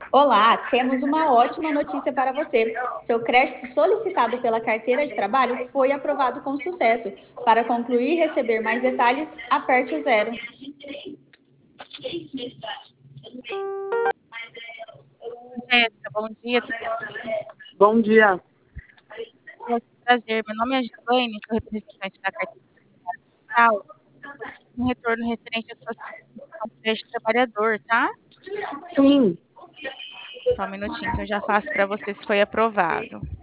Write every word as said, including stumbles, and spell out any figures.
Olá, temos uma ótima notícia para você. Seu crédito solicitado pela carteira de trabalho foi aprovado com sucesso. Para concluir e receber mais detalhes, aperte o zero. Jéssica, bom dia, tudo bem? Bom dia. Nossa, prazer. Meu nome é Gislaine, sou representante da Carteira Digital. Um retorno referente à sua situação de crédito trabalhador, tá? Sim, Só um minutinho que eu já faço para você se foi aprovado.